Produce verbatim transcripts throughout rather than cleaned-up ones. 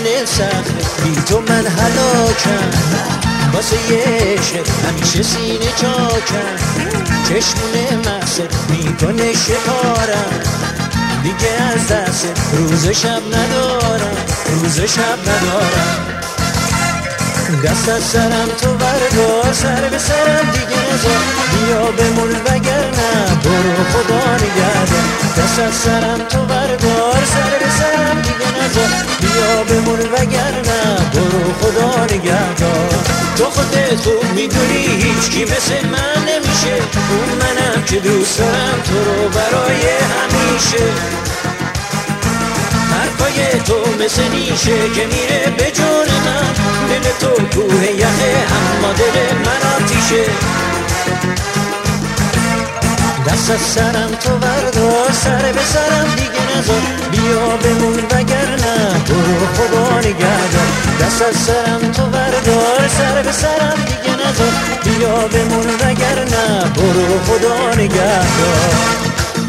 دل سخته، بی تو من هلاکم. واسه یه عشق همیشه سینه چاکم، چشمونه مقصد میکنه شکارم. دیگه از دست روز شب ندارم، روز شب ندارم. دست از سرم تو بردار، سر به سرم دیگه نذار، بیا بمون وگرنه برو خدا نگهدار. دست از سرم تو بردار، سر به سرم دیگه نذار، بیا بمون وگرنه برو خدا نگهدار. تو خودت خوب میدونی هیچ کی مثل من نمیشه، اون منم که دوست دارم تو رو برای همیشه. حرفای تو مثل نیشه که میره به جون من، دل تو کوه یخه اما دل من آتیشه. دست از سرم تو بردار، سر به سرم دیگه نذار، بیا بمون وگرنه برو خدا نگهدار. دست از سرم تو بردار، سر به سرم دیگه نذار، بیا بمون وگرنه برو خدا نگهدار.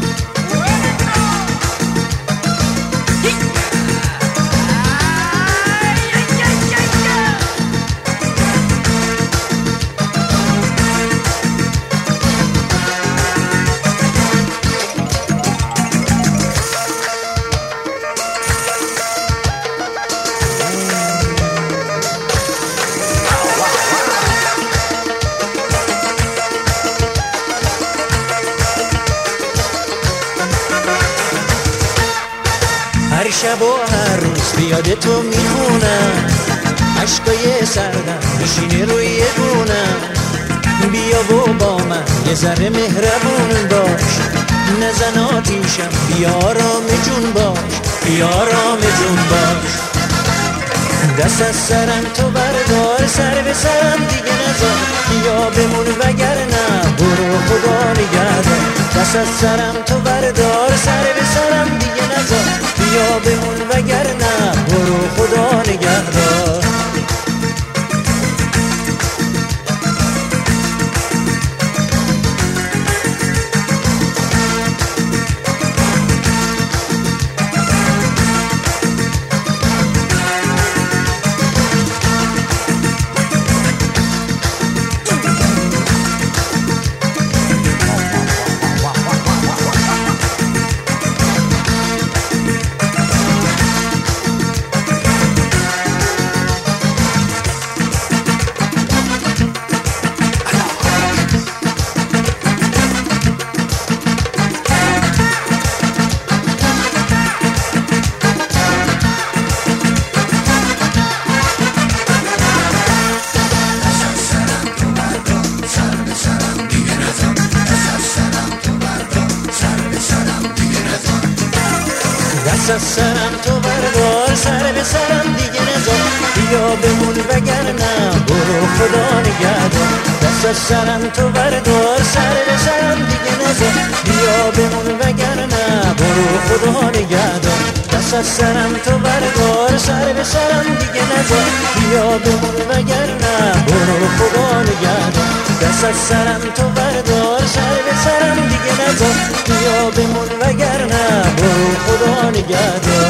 هر شب و هر روز بیاد تو میخونم، عشقای سردم میشینه روی گونم. بیا و با من یه ذره مهربون باش، نزن آتیشم بیا آرام جون باش، بیا آرام جون باش. دست از سرم تو بردار، سر به سرم دیگه نذار، بیا بمون وگرنه برو خدا نگهدار. دست از سرم تو بردار، سر به سرم دیگه نذار، بیا بمون وگرنه برو خدا نگهدار. دست از سرم تو بردار، سر به سرم دیگه نذار، بیا بمون وگرنه برو خدا نگهدار. دست از سرم تو بردار، سر به سرم دیگه نذار، بیا بمون وگرنه برو خدا نگهدار. دست از سرم تو بردار، سر به سرم دیگه نذار، بیا بمون وگرنه برو خدا نگهدار. دست از سرم تو بردار، سر به سرم دیگه نذار، بیا بمون وگرنه برو خدا نگهدار.